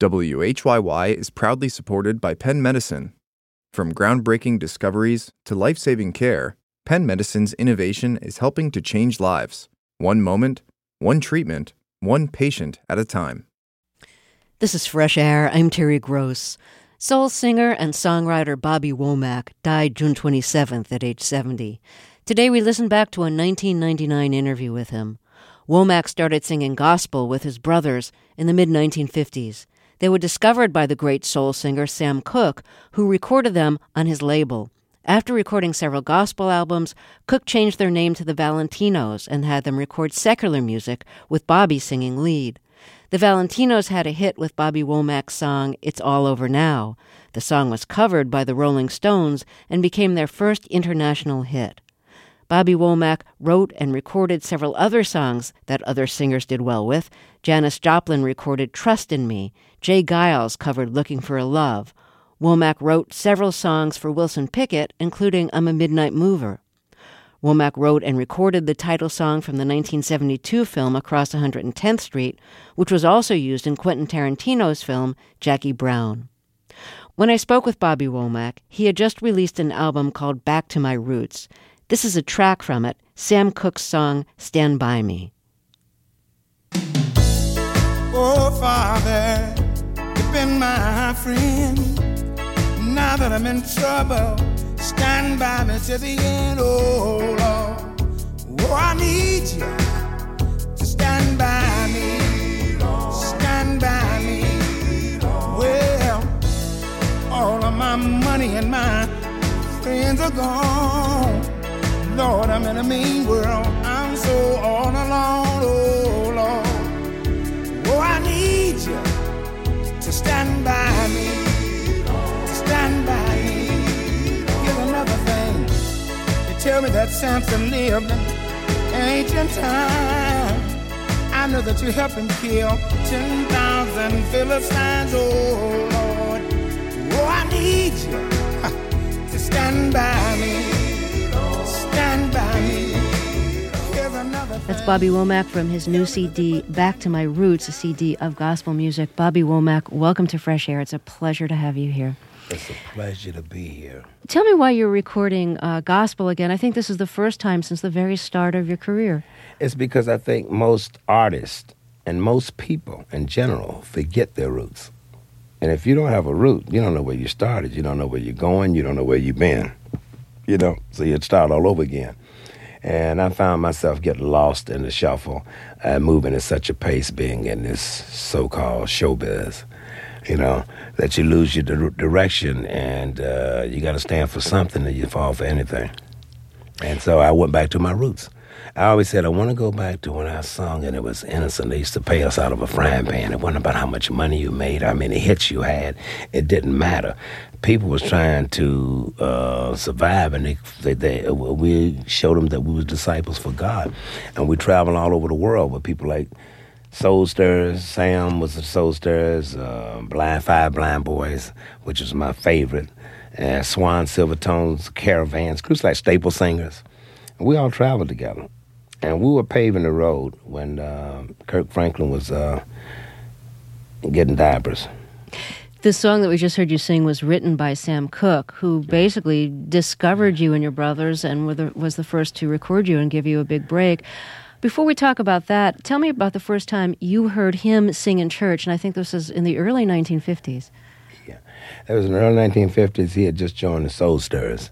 WHYY is proudly supported by Penn Medicine. From groundbreaking discoveries to life-saving care, Penn Medicine's innovation is helping to change lives. One moment, one treatment, one patient at a time. This is Fresh Air. I'm Terry Gross. Soul singer and songwriter Bobby Womack died June 27th at age 70. Today we listen back to a 1999 interview with him. Womack started singing gospel with his brothers in the mid-1950s. They were discovered by the great soul singer Sam Cooke, who recorded them on his label. After recording several gospel albums, Cooke changed their name to the Valentinos and had them record secular music with Bobby singing lead. The Valentinos had a hit with Bobby Womack's song, It's All Over Now. The song was covered by the Rolling Stones and became their first international hit. Bobby Womack wrote and recorded several other songs that other singers did well with. Janis Joplin recorded Trust in Me. Jay Giles covered Looking for a Love. Womack wrote several songs for Wilson Pickett, including I'm a Midnight Mover. Womack wrote and recorded the title song from the 1972 film Across 110th Street, which was also used in Quentin Tarantino's film Jackie Brown. When I spoke with Bobby Womack, he had just released an album called Back to My Roots. This is a track from it, Sam Cooke's song, Stand By Me. Oh, Father, you've been my friend. Now that I'm in trouble, stand by me to the end, oh, Lord. Oh, I need you to stand by me, stand by me. Well, all of my money and my friends are gone. Lord, I'm in a mean world. I'm so all alone, oh Lord. Oh, I need you to stand by me, to stand by me. Here's another thing. They tell me that Samson lived in ancient time. I know that you helped him kill 10,000 Philistines, oh Lord. Oh, I need you to stand by me. That's Bobby Womack from his new CD, Back to My Roots, a CD of gospel music. Bobby Womack, welcome to Fresh Air. It's a pleasure to have you here. It's a pleasure to be here. Tell me why you're recording gospel again. I think this is the first time since the very start of your career. It's because I think most artists and most people in general forget their roots. And if you don't have a root, you don't know where you started. You don't know where you're going. You don't know where you've been. You know, so you'd start all over again. And I found myself getting lost in the shuffle, moving at such a pace, being in this so-called showbiz, you know, that you lose your direction, and you got to stand for something, and you fall for anything. And so I went back to my roots. I always said I want to go back to when I sung and it was innocent. They used to pay us out of a frying pan. It wasn't about how much money you made, how many hits you had. It didn't matter. People was trying to survive, and we showed them that we was disciples for God. And we traveled all over the world with people like Soul Stirrers. Sam was the Soul Stirrers, Five Blind Boys, which is my favorite, and Swan Silvertones, Caravans, groups like Staple Singers. And we all traveled together. And we were paving the road when Kirk Franklin was getting diapers. The song that we just heard you sing was written by Sam Cooke, who basically discovered you and your brothers and was the first to record you and give you a big break. Before we talk about that, tell me about the first time you heard him sing in church, and I think this was in the early 1950s. Yeah, it was in the early 1950s. He had just joined the Soul Stirrers.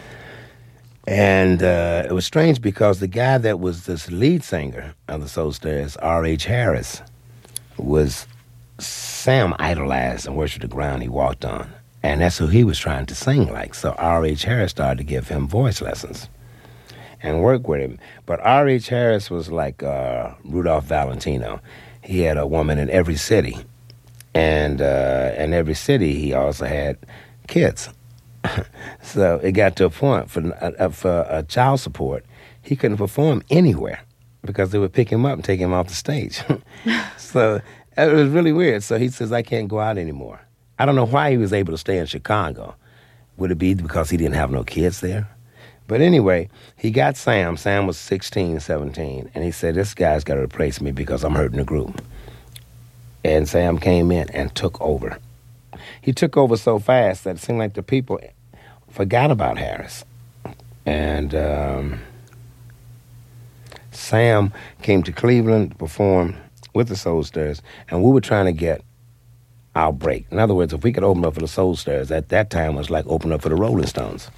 And it was strange because the guy that was this lead singer of the Soul Stirrers, R.H. Harris, was Sam idolized and worshipped the ground he walked on. And that's who he was trying to sing like. So R.H. Harris started to give him voice lessons and work with him. But R.H. Harris was like Rudolph Valentino. He had a woman in every city. And in every city, he also had kids. So it got to a point for child support, he couldn't perform anywhere because they would pick him up and take him off the stage. So it was really weird. So he says, I can't go out anymore. I don't know why he was able to stay in Chicago. Would it be because he didn't have no kids there? But anyway, he got Sam. Sam was 16, 17. And he said, this guy's got to replace me because I'm hurting the group. And Sam came in and took over. He took over so fast that it seemed like the people forgot about Harris. And Sam came to Cleveland to perform with the Soul Stirrers, and we were trying to get our break. In other words, if we could open up for the Soul Stirrers, at that time was like opening up for the Rolling Stones.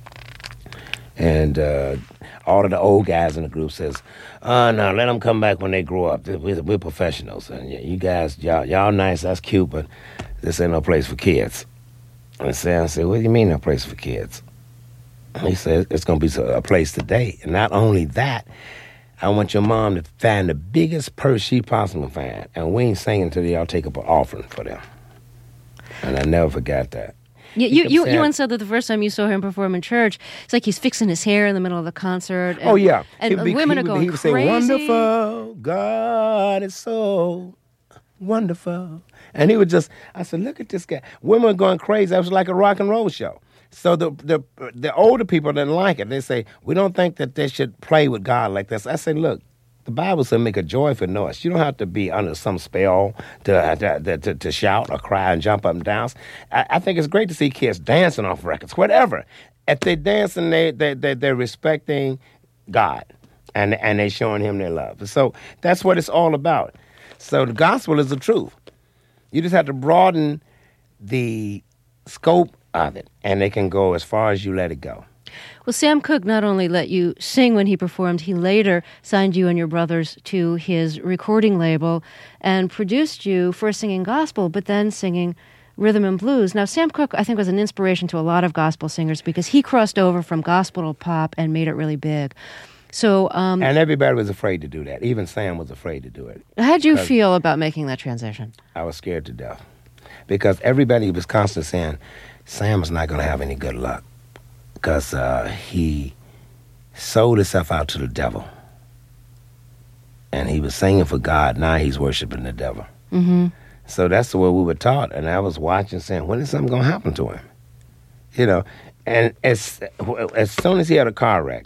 And all of the old guys in the group says, no, let them come back when they grow up. We're professionals. And you guys, y'all nice, that's cute, but this ain't no place for kids. And Sam said, what do you mean no place for kids? He said, it's going to be a place today. And not only that, I want your mom to find the biggest purse she possibly find. And we ain't singing until y'all take up an offering for them. And I never forgot that. You once said that the first time you saw him perform in church, it's like he's fixing his hair in the middle of the concert. And, oh, yeah. And women are going he would crazy. Say, wonderful, God is so wonderful. And he would just, I said, look at this guy. Women are going crazy. That was like a rock and roll show. So the older people didn't like it. They say, we don't think that they should play with God like this. I say, look, the Bible said make a joyful noise. You don't have to be under some spell to shout or cry and jump up and down. I think it's great to see kids dancing off records, whatever. If they dancing, they're respecting God, and they're showing him their love. So that's what it's all about. So the gospel is the truth. You just have to broaden the scope of it, and they can go as far as you let it go. Well, Sam Cooke not only let you sing when he performed, he later signed you and your brothers to his recording label and produced you for singing gospel, but then singing rhythm and blues. Now, Sam Cooke, I think, was an inspiration to a lot of gospel singers because he crossed over from gospel to pop and made it really big. So, and everybody was afraid to do that. Even Sam was afraid to do it. How'd you feel about making that transition? I was scared to death because everybody was constantly saying, Sam is not going to have any good luck because he sold himself out to the devil. And he was singing for God. Now he's worshiping the devil. Mm-hmm. So that's the way we were taught. And I was watching saying, when is something going to happen to him? You know, and as soon as he had a car wreck,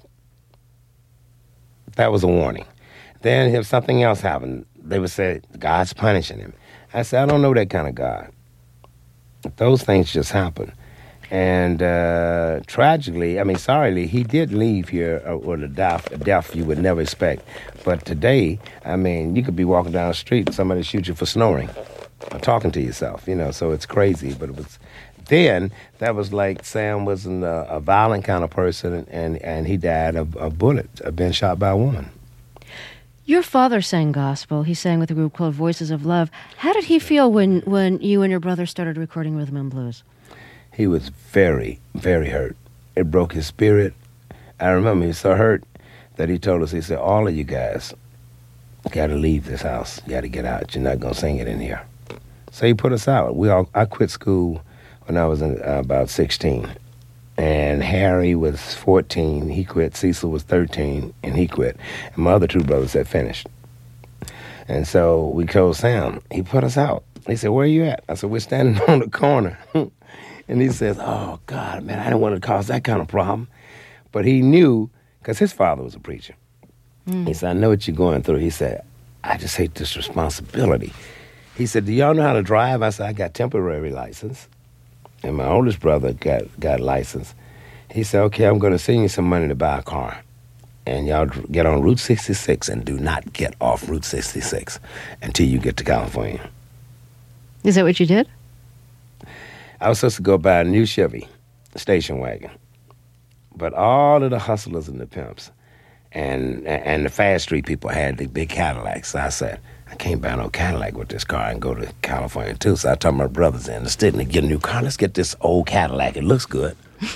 that was a warning. Then if something else happened, they would say, God's punishing him. I said, I don't know that kind of God. Those things just happen. And tragically, sorrily, he did leave here with a death you would never expect. But today, you could be walking down the street and somebody shoot you for snoring or talking to yourself, so it's crazy. But it was then, that was like Sam wasn't a violent kind of person, and he died of a bullet, being shot by a woman. Your father sang gospel. He sang with a group called Voices of Love. How did he feel when you and your brother started recording rhythm and blues? He was very, very hurt. It broke his spirit. I remember he was so hurt that he told us, he said, all of you guys got to leave this house. You got to get out. You're not going to sing it in here. So he put us out. I quit school when I was about 16. And Harry was 14, he quit. Cecil was 13, and he quit. And my other two brothers had finished. And so we told Sam, he put us out. He said, where are you at? I said, we're standing on the corner. And he says, oh, God, man, I didn't want to cause that kind of problem. But he knew, because his father was a preacher. He said, I know what you're going through. He said, I just hate this responsibility. He said, do y'all know how to drive? I said, I got temporary license. And my oldest brother got license. He said, okay, I'm going to send you some money to buy a car. And y'all get on Route 66 and do not get off Route 66 until you get to California. Is that what you did? I was supposed to go buy a new Chevy station wagon. But all of the hustlers and the pimps and the fast street people had the big Cadillacs. So I said, I can't buy no Cadillac with this car and go to California too. So I told my brothers in the state to get a new car. Let's get this old Cadillac. It looks good.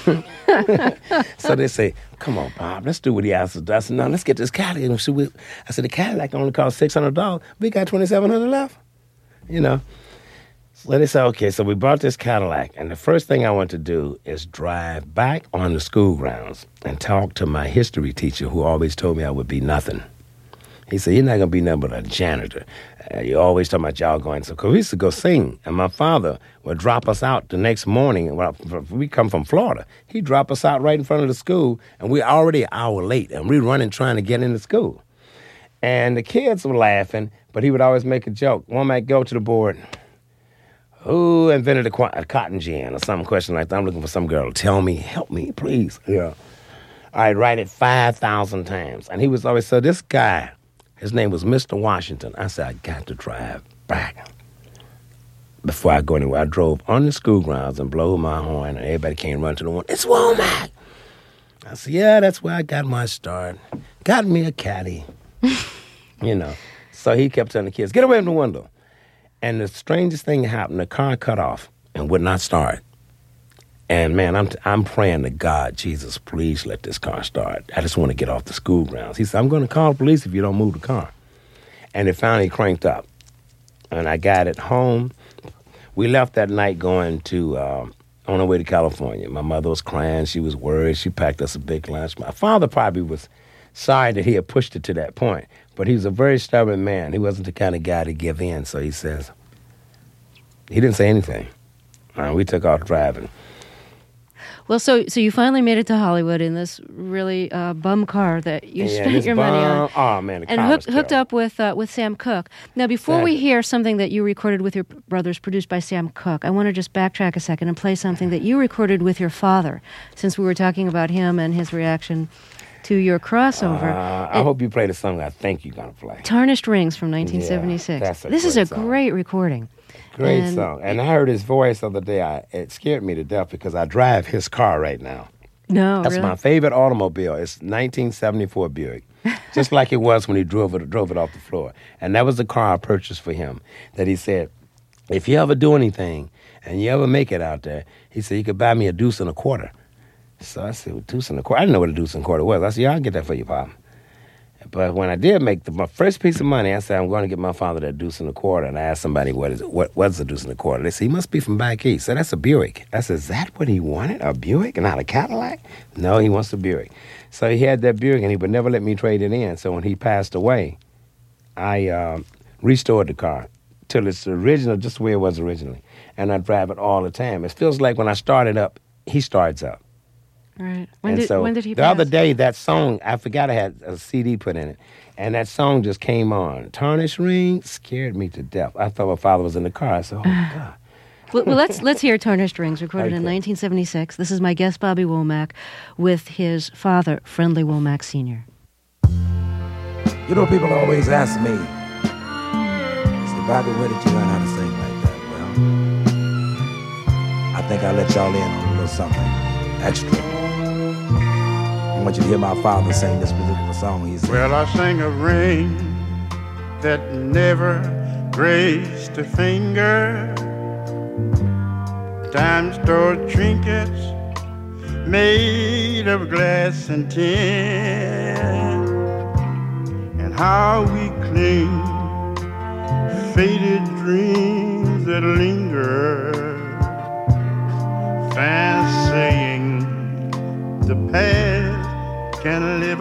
So they say, come on, Bob, let's do what he asked us. I said, no, let's get this Cadillac. I said, the Cadillac only cost $600. We got $2,700 left. So they said, okay, so we bought this Cadillac. And the first thing I want to do is drive back on the school grounds and talk to my history teacher who always told me I would be nothing. He said, you're not going to be nothing but a janitor. You always talking about y'all going. So, because we used to go sing, and my father would drop us out the next morning. We come from Florida. He'd drop us out right in front of the school, and we're already an hour late, and we're running trying to get into school. And the kids were laughing, but he would always make a joke. Womack, go to the board. Who invented a cotton gin or some question like that? I'm looking for some girl. Tell me, help me, please. Yeah. All right, write it 5,000 times. And he was always, so this guy, his name was Mr. Washington. I said, I got to drive back. Before I go anywhere, I drove on the school grounds and blew my horn, and everybody came run to the one. It's Womack. I said, yeah, that's where I got my start. Got me a caddy. You know. So he kept telling the kids, get away from the window. And the strangest thing happened, the car cut off and would not start. And man, I'm praying to God, Jesus, please let this car start. I just want to get off the school grounds. He said, I'm going to call the police if you don't move the car. And it finally cranked up. And I got it home. We left that night going to, on our way to California. My mother was crying. She was worried. She packed us a big lunch. My father probably was sorry that he had pushed it to that point. But he was a very stubborn man. He wasn't the kind of guy to give in. So he says, he didn't say anything. We took off driving. Well, so you finally made it to Hollywood in this really bum car that you spent your money on. Oh, man, the car and was hooked up with Sam Cooke. Now, before we hear something that you recorded with your brothers produced by Sam Cooke, I want to just backtrack a second and play something that you recorded with your father, since we were talking about him and his reaction to your crossover. I hope you play the song I think you're going to play. Tarnished Rings from 1976. Yeah, this is a song. great recording. Great song. And I heard his voice the other day. It scared me to death because I drive his car right now. No, That's really? my favorite automobile. It's 1974 Buick. Just like it was when he drove it off the floor. And that was the car I purchased for him. That he said, if you ever do anything and you ever make it out there, he said, you could buy me a deuce and a quarter. So I said, well, deuce and a quarter? I didn't know what a deuce and a quarter was. I said, yeah, I'll get that for you, Pop. But when I did make my first piece of money, I said, I'm going to get my father that deuce and a quarter. And I asked somebody, what's a deuce and a quarter? They said, he must be from back east. So that's a Buick. I said, is that what he wanted, a Buick, not a Cadillac? No, he wants a Buick. So he had that Buick, and he would never let me trade it in. So when he passed away, I restored the car till it's original, just the way it was originally. And I drive it all the time. It feels like when I start it up, he starts up. Right. When did he pass? The other day, that song, I forgot I had a CD put in it, and that song just came on. Tarnished Ring scared me to death. I thought my father was in the car. I said, oh, my God. Well, let's hear Tarnished Rings, recorded in 1976. This is my guest, Bobby Womack, with his father, Friendly Womack Sr. You know, people always ask me, say, Bobby, where did you learn how to sing like that? Well, I think I'll let y'all in on a little something extra. I want you to hear my father sing this particular song. He said, well, I sang a ring that never graced a finger. Dime-store trinkets made of glass and tin. And how we cling, faded dreams that linger, fancying the past can live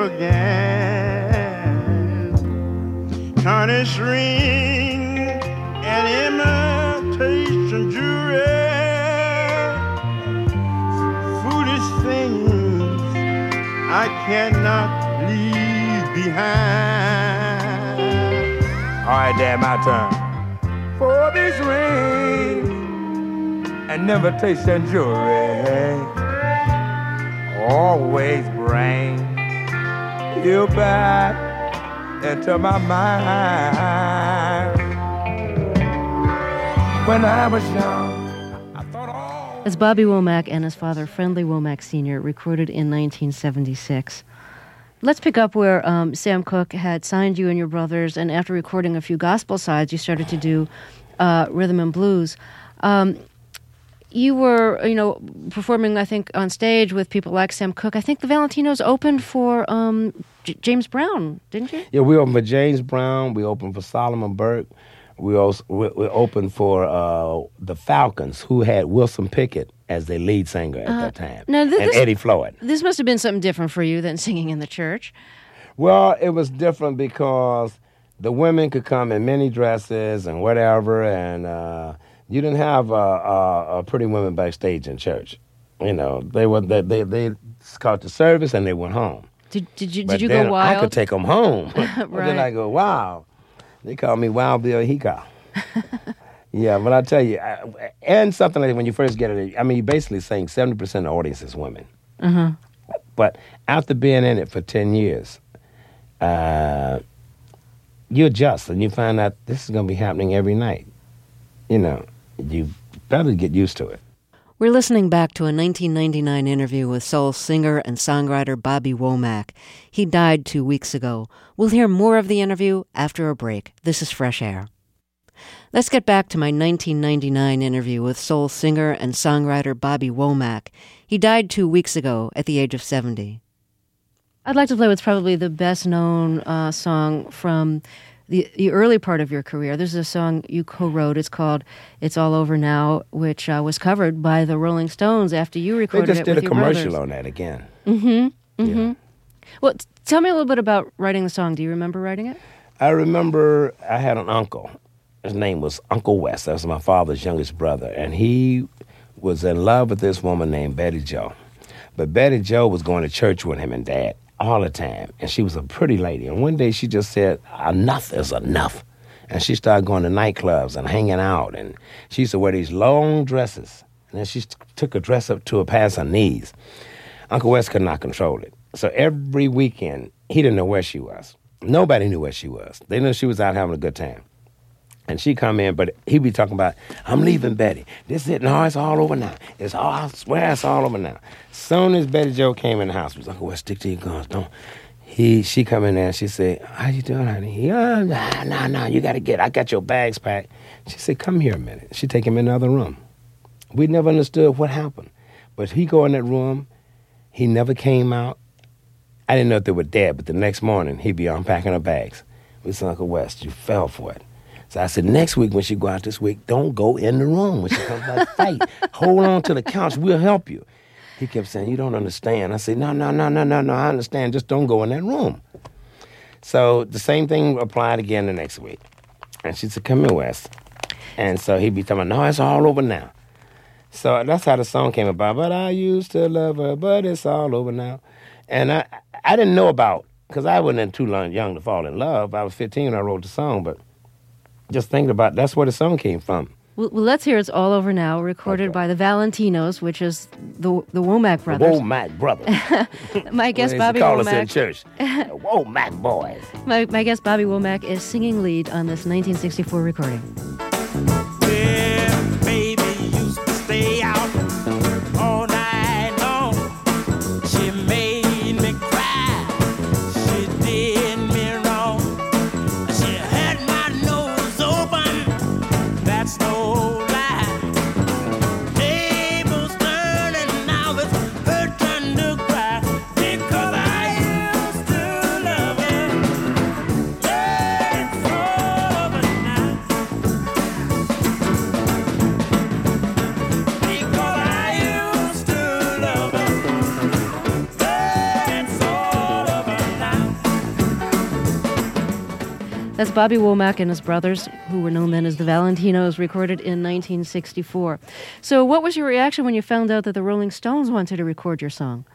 again. Tarnished ring and imitation jewelry, foolish things I cannot leave behind. all right, Dad, my turn. For this ring and imitation jewelry always bring you back into my mind. When I was young, I thought all... As Bobby Womack and his father, Friendly Womack Sr., recorded in 1976. Let's pick up where Sam Cooke had signed you and your brothers, and after recording a few gospel sides, you started to do rhythm and blues. You were, performing, I think, on stage with people like Sam Cooke. I think the Valentinos opened for James Brown, didn't you? Yeah, we opened for James Brown. We opened for Solomon Burke. We opened for the Falcons, who had Wilson Pickett as their lead singer at that time, and Eddie Floyd. This must have been something different for you than singing in the church. Well, it was different because the women could come in mini dresses and whatever, and you didn't have pretty women backstage in church. They caught the service and they went home. Did you But go then wild? I could take them home. But Right. then I go, wow. They call me Wild Bill Hickok. Yeah, but I tell you, and something like when you first get it, I mean, you're basically saying 70% of the audience is women. But after being in it for 10 years, you adjust and you find out this is going to be happening every night. You know, you better get used to it. We're listening back to a 1999 interview with soul singer and songwriter Bobby Womack. He died 2 weeks ago. We'll hear more of the interview after a break. This is Fresh Air. Let's get back to my 1999 interview with soul singer and songwriter Bobby Womack. He died 2 weeks ago at the age of 70. I'd like to play what's probably the best-known song from the early part of your career. This is a song you co-wrote. It's called "It's All Over Now," which was covered by the Rolling Stones after you They recorded just it did with a your commercial brothers. on that again. Yeah. Well, tell me a little bit about writing the song. Do you remember writing it? I remember I had an uncle. His name was Uncle West. That was my father's youngest brother. And he was in love with this woman named Betty Jo. But Betty Jo was going to church with him and Dad all the time. And she was a pretty lady. And one day she just said, enough is enough. And she started going to nightclubs and hanging out. And she used to wear these long dresses. And then she took her dress up to her past her knees. Uncle West could not control it. So every weekend, he didn't know where she was. Nobody knew where she was. They knew she was out having a good time. And she come in, but he be talking about, I'm leaving Betty. This is it. No, it's all over now. I swear it's all over now. Soon as Betty Jo came in the house, he was like, well, stick to your guns. Don't. She come in there and she said, how you doing, honey? No, you got to get, I got your bags packed. She said, come here a minute. She take him in the other room. We never understood what happened. But he go in that room. He never came out. I didn't know if they were dead, but the next morning, he'd be unpacking her bags. We said, Uncle West, you fell for it. So I said, next week when she go out this week, don't go in the room. When she comes back, fight. Hold on to the couch. We'll help you. He kept saying, you don't understand. I said, no, I understand. Just don't go in that room. So the same thing applied again the next week. And she said, come here, West. And so he'd be telling me, no, it's all over now. So that's how the song came about. But I used to love her, but it's all over now. And I didn't know about, because I wasn't too young to fall in love. I was 15 when I wrote the song, but just thinking about that's where the song came from. Well, let's hear It's All Over Now, recorded by the Valentinos, which is the Womack brothers. The Womack brothers. My guest, Well, Bobby they used to call us in Womack. church. The Womack boys. My guest, Bobby Womack, is singing lead on this 1964 recording. Well, baby used to stay out all night long. She made me cry. She did me wrong. She had my nose open. That's no lie. Tables turning, now it's her turn to cry. Because I used to love her. It's over now. Because I used to love her. It's all over now. That's Bobby Womack and his brothers, who were known then as the Valentinos, recorded in 1964. So what was your reaction when you found out that the Rolling Stones wanted to record your song?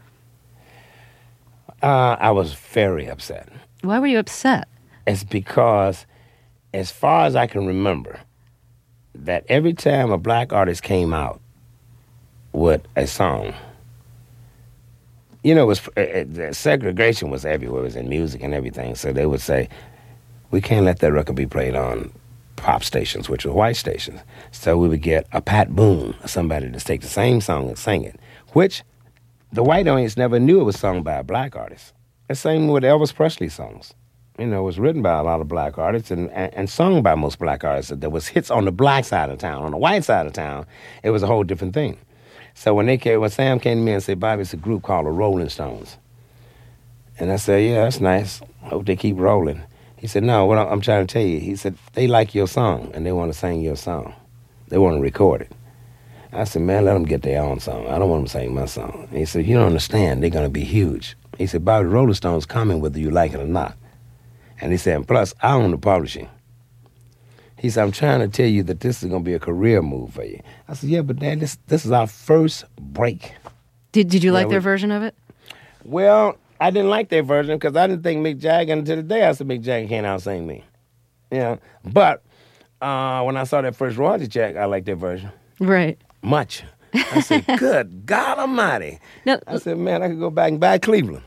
I was very upset. Why were you upset? It's because, as far as I can remember, that every time a black artist came out with a song, you know, segregation was everywhere. It was in music and everything. So they would say, we can't let that record be played on pop stations, which were white stations. So we would get a Pat Boone, somebody to take the same song and sing it, which the white audience never knew it was sung by a black artist. The same with Elvis Presley songs. You know, it was written by a lot of black artists and sung by most black artists. There was hits on the black side of town. On the white side of town, it was a whole different thing. So when Sam came to me and said, Bobby, it's a group called the Rolling Stones. And I said, yeah, that's nice. Hope they keep rolling. He said, no, what I'm trying to tell you, he said, they like your song and they want to sing your song. They want to record it. I said, man, let them get their own song. I don't want them to sing my song. And he said, you don't understand. They're going to be huge. He said, Bobby, Rolling Stones coming whether you like it or not. And he said, and plus, I own the publishing. He said, I'm trying to tell you that this is going to be a career move for you. I said, yeah, but Dad, this is our first break. Did you like Yeah, their version of it? Well, I didn't like their version because I didn't think Mick Jagger, until the day I said Mick Jagger can't out-sing me. But when I saw that first royalty check, I liked their version. Right. Much. I said, good God Almighty. Now, I said, man, I could go back and buy Cleveland.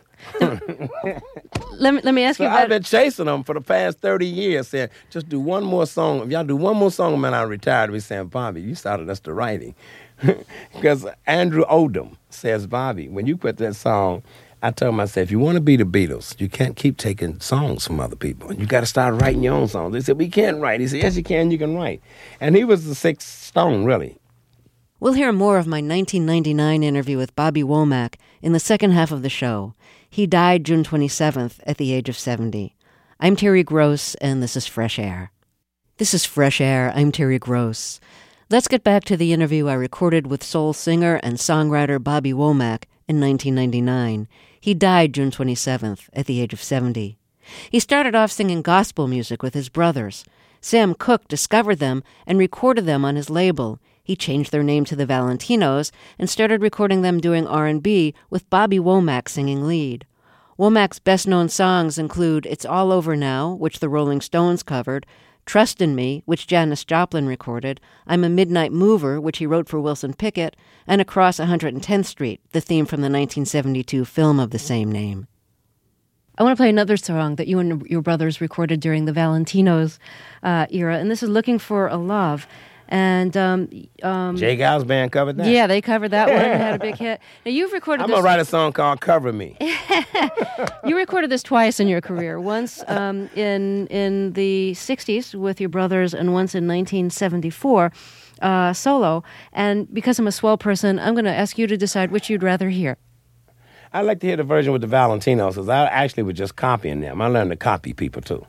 let me ask you about... I've been chasing them for the past 30 years, saying, just do one more song. If y'all do one more song, man, I retired. We saying, Bobby, you started us to writing. Because Andrew Oldham says, Bobby, when you put that song, I told him, I said, if you want to be the Beatles, you can't keep taking songs from other people. You got to start writing your own songs. They said, we can't write. He said, yes, you can write. And he was the sixth stone, really. We'll hear more of my 1999 interview with Bobby Womack in the second half of the show. He died June 27th at the age of 70. I'm Terry Gross, and this is Fresh Air. This is Fresh Air. I'm Terry Gross. Let's get back to the interview I recorded with soul singer and songwriter Bobby Womack in 1999. He died June 27th at the age of 70. He started off singing gospel music with his brothers. Sam Cooke discovered them and recorded them on his label. He changed their name to the Valentinos and started recording them doing R&B with Bobby Womack singing lead. Womack's best-known songs include It's All Over Now, which the Rolling Stones covered, Trust in Me, which Janis Joplin recorded, I'm a Midnight Mover, which he wrote for Wilson Pickett, and Across 110th Street, the theme from the 1972 film of the same name. I want to play another song that you and your brothers recorded during the Valentinos era, and this is Looking for a Love. And Jay Giles Band covered that. Yeah, they covered that one and had a big hit. Now you've recorded. I'm gonna write a song called "Cover Me." You recorded this twice in your career. Once in the '60s with your brothers, and once in 1974 solo. And because I'm a swell person, I'm going to ask you to decide which you'd rather hear. I'd like to hear the version with the Valentinos, because I actually was just copying them. I learned to copy people too.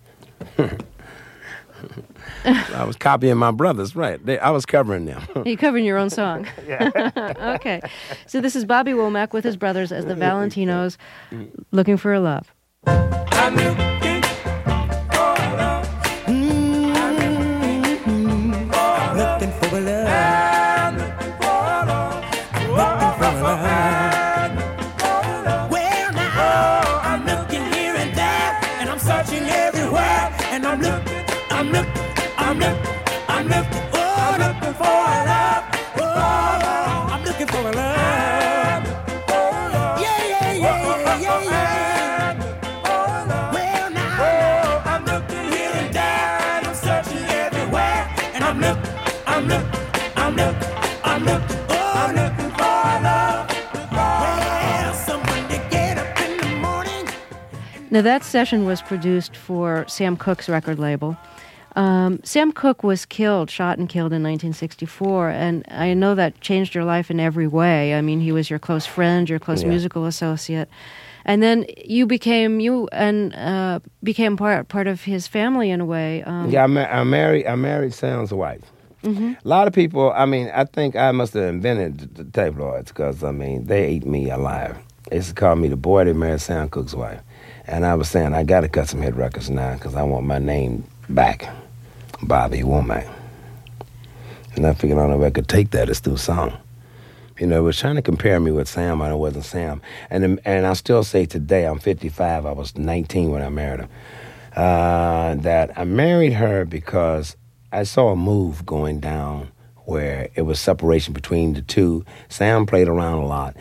I was copying my brothers, right. I was covering them. You're covering your own song. Yeah. Okay. So this is Bobby Womack with his brothers as the Valentinos, Looking for a Love. I'm looking for a love. Looking for a love. I'm looking for a love. Looking for a love. Well, now, I'm looking here and there, and I'm searching everywhere, and I'm looking for a love. Oh, I'm looking for a love. Yeah. Well, now, I'm looking here and there, and I'm searching everywhere, and I'm looking for a love. Well, someone to get up in the morning. Now that session was produced for Sam Cooke's record label. Sam Cooke was shot and killed in 1964, and I know that changed your life in every way. I mean, he was your close friend, your close musical associate, and then you became part of his family in a way. I married Sam's wife. Mm-hmm. A lot of people, I think I must have invented the tabloids, because, they ate me alive. They used to call me the boy that married Sam Cooke's wife. And I was saying, I got to cut some hit records now, because I want my name back. Bobby Womack. And I figured the only way I could take that is through song. It was trying to compare me with Sam, and it wasn't Sam. And I still say today, I'm 55, I was 19 when I married her, that I married her because I saw a move going down where it was separation between the two. Sam played around a lot.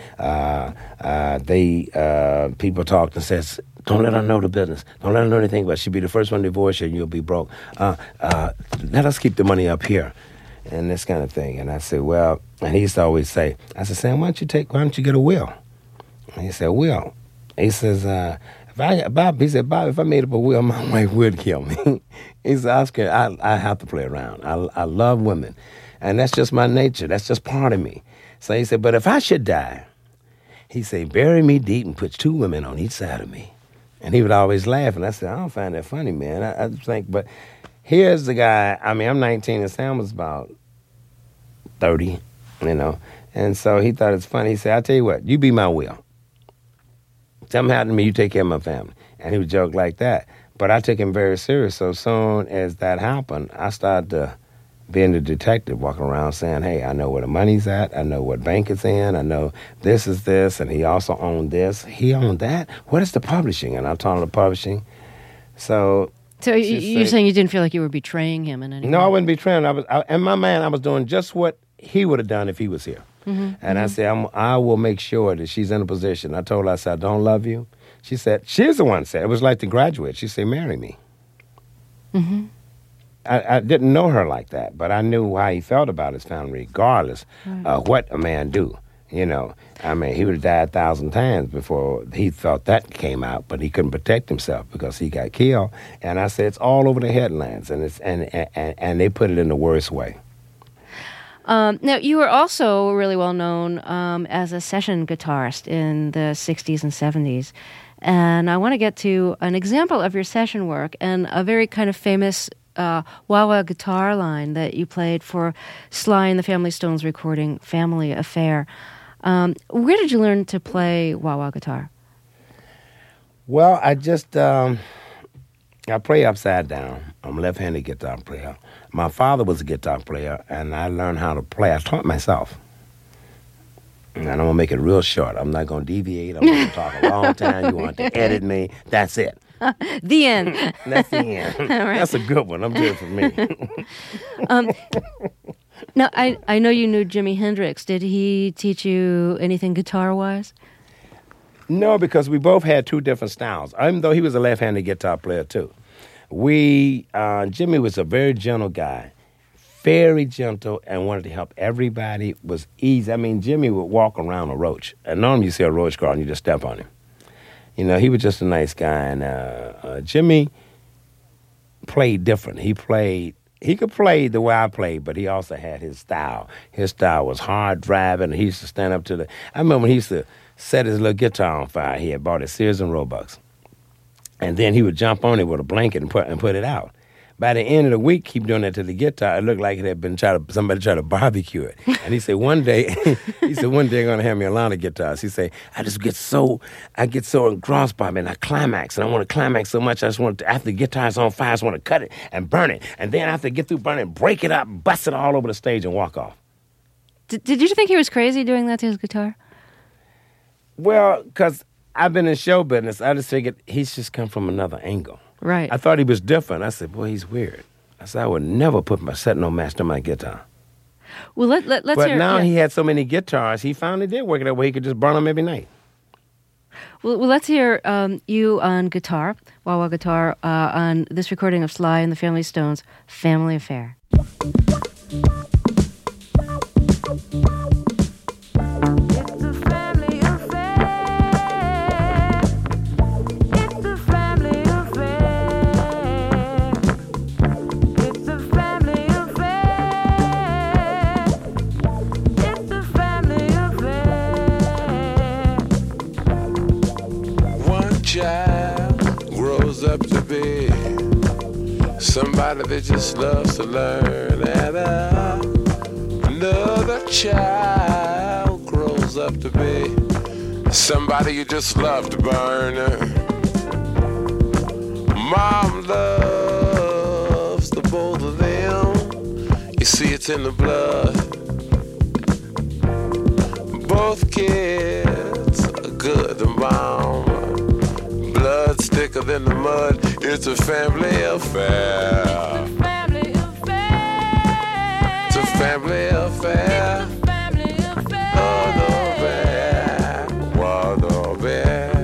People talked and said, don't let her know the business. Don't let her know anything about it. She'll be the first one to divorce you and you'll be broke. Let us keep the money up here. And this kind of thing. And I said, well, and he used to always say, I said, Sam, why don't you get a will? And he said, will? He says, Bob, if I made up a will, my wife would kill me. He said, Oscar, I have to play around. I love women. And that's just my nature. That's just part of me. So he said, but if I should die, he said, bury me deep and put 2 women on each side of me. And he would always laugh. And I said, I don't find that funny, man. I think, but here's the guy. I'm 19 and Sam was about 30, And so he thought it's funny. He said, I'll tell you what, you be my will. Something happened to me, you take care of my family. And he would joke like that. But I took him very serious. So soon as that happened, I started to being the detective, walking around saying, hey, I know where the money's at. I know what bank it's in. I know this is this, and he also owned this. He owned that? What is the publishing? And I told him the publishing. So you're saying you didn't feel like you were betraying him in any way? No, I wasn't betraying him. And my man, I was doing just what he would have done if he was here. And I said, I will make sure that she's in a position. I told her, I said, I don't love you. She said, she's the one that said, it was like The Graduate. She said, marry me. I didn't know her like that, but I knew how he felt about his family, regardless of what a man do. You know, I mean, he would have died 1,000 times before he felt that came out, but he couldn't protect himself because he got killed. And I said, it's all over the headlines, and they put it in the worst way. Now, you were also really well known as a session guitarist in the 60s and 70s. And I want to get to an example of your session work and a very kind of famous wah-wah guitar line that you played for Sly and the Family Stones recording Family Affair. Where did you learn to play wah-wah guitar? Well, I just, I play upside down. I'm a left-handed guitar player. My father was a guitar player, and I learned how to play. I taught myself. And I'm going to make it real short. I'm not going to deviate. I'm going to talk a long time. You want to edit me. That's it. The end. That's the end. Right. That's a good one. I'm doing it for me. Now, I know you knew Jimi Hendrix. Did he teach you anything guitar-wise? No, because we both had two different styles, even though he was a left-handed guitar player, too. Jimmy was a very gentle guy, very gentle, and wanted to help everybody. Was easy. I mean, Jimmy would walk around a roach. And normally you see a roach crawl and you just step on him. You know, he was just a nice guy. And Jimmy played different. He could play the way I played, but he also had his style. His style was hard driving. He used to stand up to I remember when he used to set his little guitar on fire. He had bought it Sears and Roebucks. And then he would jump on it with a blanket and put it out. By the end of the week, keep doing that to the guitar. It looked like it had been somebody tried to barbecue it. And he said one day they're gonna hand me a lot of guitars. He said, I get so engrossed by it, and I climax, and I want to climax so much. I just want to, after the guitar's on fire, I just want to cut it and burn it, and then after I get through burning, break it up, bust it all over the stage, and walk off. Did you think he was crazy doing that to his guitar? Well, because I've been in show business, I just figured he's just come from another angle. Right. I thought he was different. I said, boy, he's weird. I said, I would never set no match to my guitar. Well, let's but hear... But now he had so many guitars, he finally did work it out where he could just burn them every night. Well, let's hear you on guitar, wah-wah guitar, on this recording of Sly and the Family Stones, Family Affair. Up to be somebody that just loves to learn, and another child grows up to be somebody you just love to burn. Mom loves the both of them. You see, it's in the blood. Both kids are good to mom. Blood's thicker than the mud. It's a family affair. It's a family affair. It's a family affair. It's a family affair. Oh, no bad. Wow, no bad.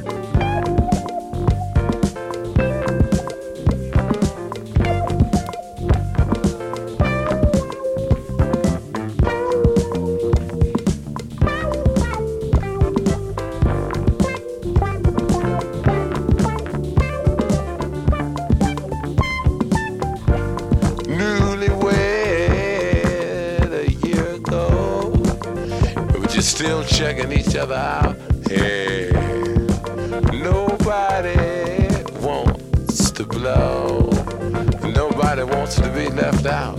Still checking each other out. Hey, nobody wants to blow. Nobody wants to be left out.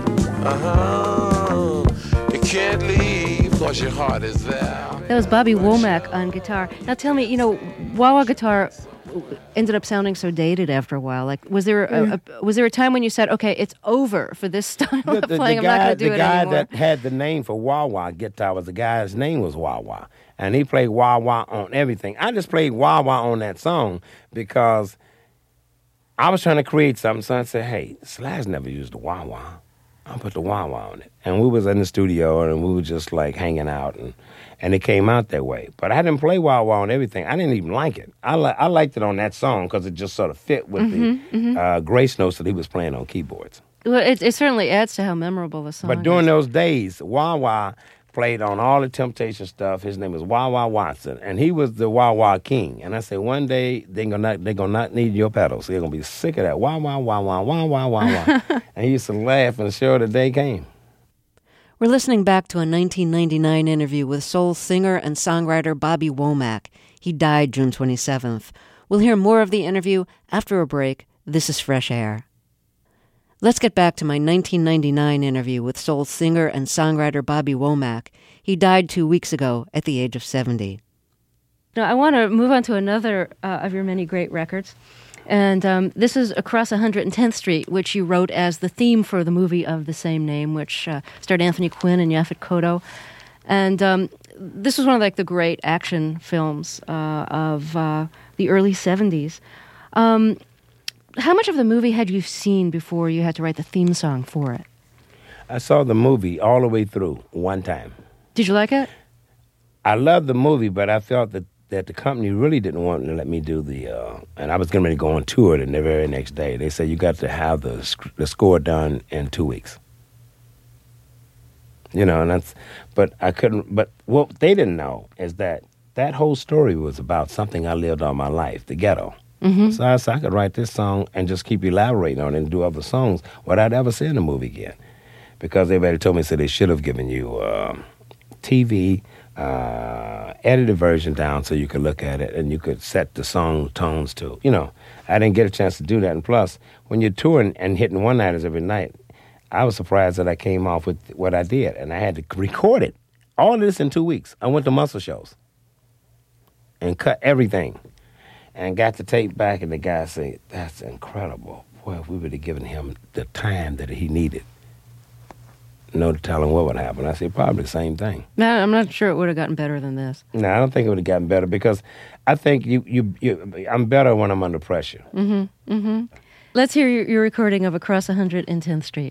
You can't leave because your heart is there. That was Bobby Womack on guitar. Now tell me, wah-wah guitar ended up sounding so dated after a while? Like, was there a time when you said, "Okay, it's over for this style of playing. I'm not going to do it anymore"? The guy that had the name for wah-wah guitar was the guy's name was Wah-Wah, and he played wah-wah on everything. I just played wah-wah on that song because I was trying to create something. So I said, "Hey, Slash never used the wah-wah. I'll put the wah-wah on it." And we was in the studio, and we were just like hanging out, and it came out that way. But I didn't play wah-wah on everything. I didn't even like it. I liked it on that song because it just sort of fit with the grace notes that he was playing on keyboards. Well, it certainly adds to how memorable the song is. But during those days, wah-wah played on all the Temptation stuff. His name was Wah-Wah Watson, and he was the wah-wah king. And I said, one day they're gonna not need your pedals. They're gonna be sick of that wah-wah, wah-wah, wah-wah, wah-wah. And he used to laugh and show the day came. We're listening back to a 1999 interview with soul singer and songwriter Bobby Womack. He died June 27th. We'll hear more of the interview after a break. This is Fresh Air. Let's get back to my 1999 interview with soul singer and songwriter Bobby Womack. He died 2 weeks ago at the age of 70. Now, I want to move on to another of your many great records. And this is Across 110th Street, which you wrote as the theme for the movie of the same name, which starred Anthony Quinn and Yaphet Kotto. And this was one of the great action films of the early 70s. How much of the movie had you seen before you had to write the theme song for it? I saw the movie all the way through one time. Did you like it? I loved the movie, but I felt that the company really didn't want to let me do and I was getting ready to go on tour the very next day. They said, you got to have the score done in 2 weeks. But I couldn't, but what they didn't know is that whole story was about something I lived all my life, the ghetto. Mm-hmm. So I said, I could write this song and just keep elaborating on it and do other songs without ever seeing the movie again. Because everybody told me, so they should have given you TV, edited version down so you could look at it and you could set the song tones to. I didn't get a chance to do that. And plus, when you're touring and hitting one-nighters every night, I was surprised that I came off with what I did. And I had to record it. All of this in 2 weeks. I went to muscle shows and cut everything. And got the tape back, and the guy said, that's incredible. Boy, if we would have given him the time that he needed, no telling what would happen. I said, probably the same thing. No, I'm not sure it would have gotten better than this. No, I don't think it would have gotten better because I think I'm better when I'm under pressure. Mm-hmm, mm-hmm. Let's hear your recording of Across 110th Street.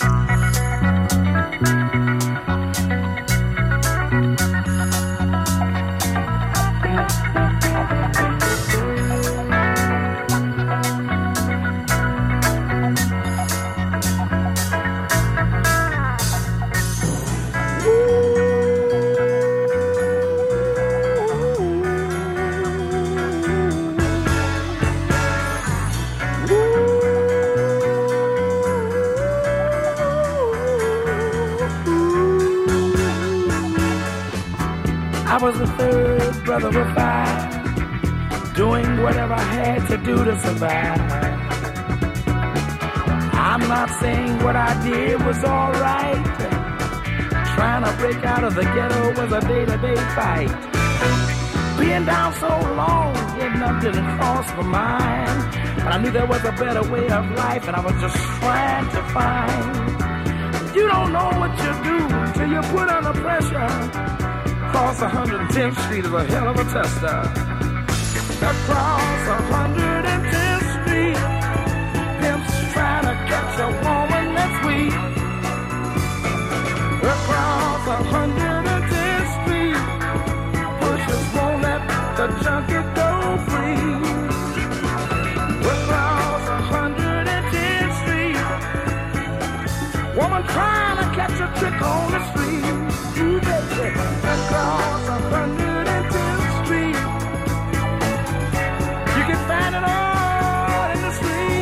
I was the third brother of five, doing whatever I had to do to survive. I'm not saying what I did was all right. Trying to break out of the ghetto was a day-to-day fight. Being down so long, getting up didn't cross my mind. But I knew there was a better way of life, and I was just trying to find. You don't know what you do till you put under pressure. Across 110th Street is a hell of a tester. Across 110th Street, pimps trying to catch a woman that's weak. Across 110th Street, pushers won't let the junkie go free. Across 110th Street, woman trying to catch a trick on the street. You baby, across 110th Street, you can find it all in the street.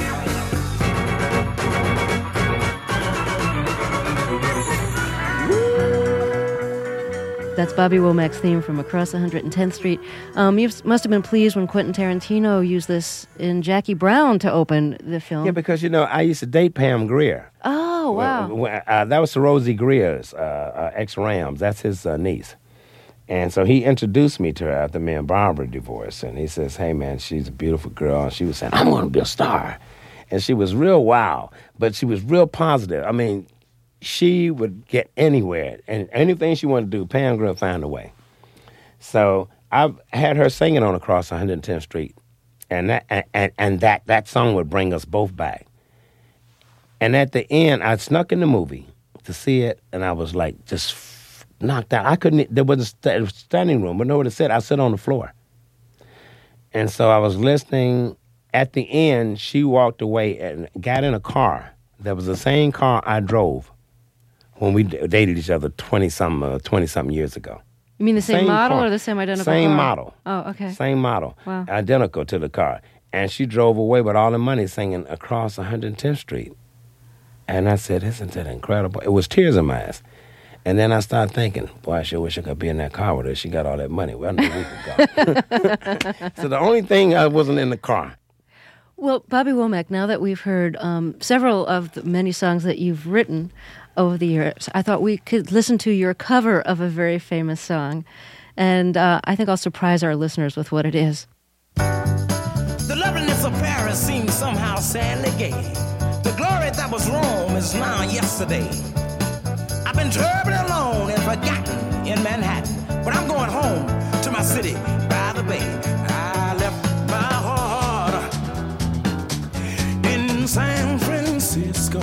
That's Bobby Womack's theme from Across 110th Street. You must have been pleased when Quentin Tarantino used this in Jackie Brown to open the film. Yeah, because, I used to date Pam Grier. Oh, wow. That was Rosie Greer's ex-Rams. That's his niece. And so he introduced me to her after me and Barbara divorced. And he says, hey, man, she's a beautiful girl. And she was saying, I'm going to be a star. And she was real wild, but she was real positive. I mean, she would get anywhere. And anything she wanted to do, Pam Grier found a way. So I had her singing on Across 110th Street. And that song would bring us both back. And at the end, I snuck in the movie to see it, and I was like just knocked out. I couldn't, there was a standing room, but nowhere to sit. I sit on the floor. And so I was listening. At the end, she walked away and got in a car. That was the same car I drove when we dated each other 20-something years ago. You mean the same model car. or the same identical Same car? model. Oh, okay. Same model. Wow. Identical to the car. And she drove away with all the money singing Across 110th Street. And I said, isn't that incredible? It was tears in my eyes. And then I started thinking, boy, I sure wish I could be in that car with her. She got all that money. Well, no, we could go. So the only thing I wasn't in the car. Well, Bobby Womack, now that we've heard several of the many songs that you've written over the years, I thought we could listen to your cover of a very famous song. And I think I'll surprise our listeners with what it is. The loveliness of Paris seems somehow sadly gay. The glory that was Rome is now yesterday. I've been terribly alone and forgotten in Manhattan, but I'm going home to my city by the bay. I left my heart in San Francisco.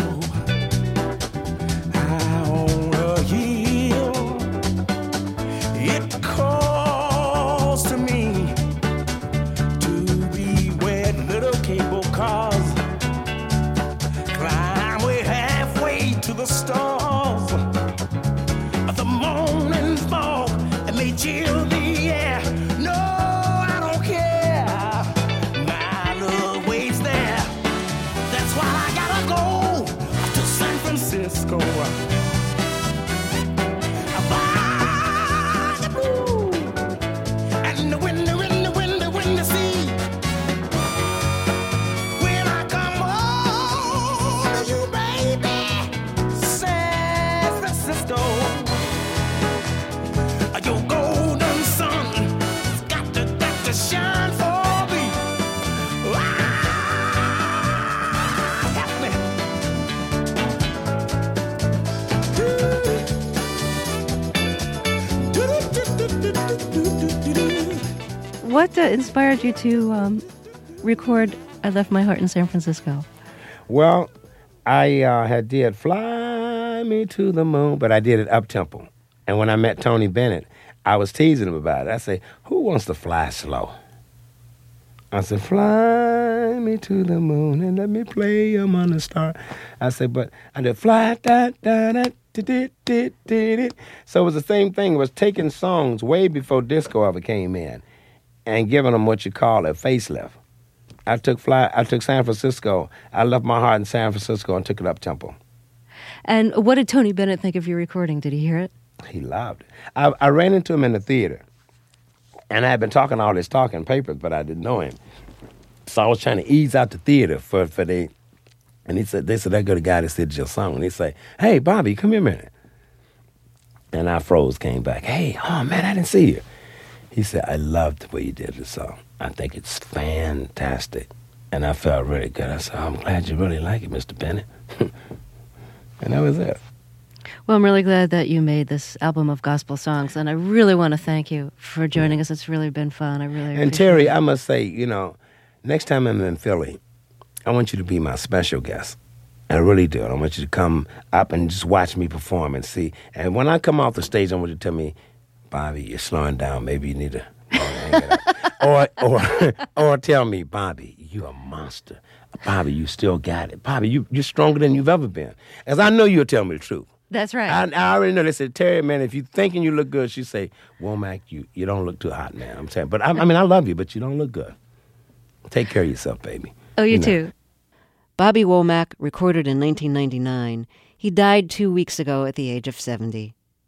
I own a hill. It calls to me to be where little cable cars climb way halfway to the stars. The morning fog and may chill the air. No, I don't care. My love waits there. That's why I gotta go to San Francisco. By the blue and the windy sea. When I come home to you, baby, San Francisco. Your golden sun got to shine for me. Help me. What inspired you to record I Left My Heart in San Francisco? Well, I had did Fly Me to the Moon, but I did it up-tempo. And when I met Tony Bennett, I was teasing him about it. I said, who wants to fly slow? I said, fly me to the moon and let me play among the stars. I said, but I did fly, da, da, da, da, da, da, da. So it was the same thing. It was taking songs way before disco ever came in and giving them what you call a facelift. I took San Francisco. I left my heart in San Francisco and took it up-tempo. And what did Tony Bennett think of your recording? Did he hear it? He loved it. I ran into him in the theater, and I had been talking all this talking papers, but I didn't know him. So I was trying to ease out the theater for they, and they said, that good a guy that did your song. And he said, hey, Bobby, come here a minute. And I froze, came back. Hey, oh, man, I didn't see you. He said, I loved the way you did the song. I think it's fantastic. And I felt really good. I said, oh, I'm glad you really like it, Mr. Bennett. And that was it. Well, I'm really glad that you made this album of gospel songs, and I really want to thank you for joining us. It's really been fun. I really appreciate And Terry, I must say, next time I'm in Philly, I want you to be my special guest. I really do. I want you to come up and just watch me perform and see. And when I come off the stage, I want you to tell me, Bobby, you're slowing down. Maybe you need to hang it up. or tell me, Bobby, you're a monster. Bobby, you still got it. Bobby, you're stronger than you've ever been. As I know you'll tell me the truth. That's right. I already know. They said, Terry, man, if you thinking you look good, she say, Womack, you don't look too hot, man. I'm saying, but I mean, I love you, but you don't look good. Take care of yourself, baby. Oh, you too. Bobby Womack, recorded in 1999. He died 2 weeks ago at the age of 70.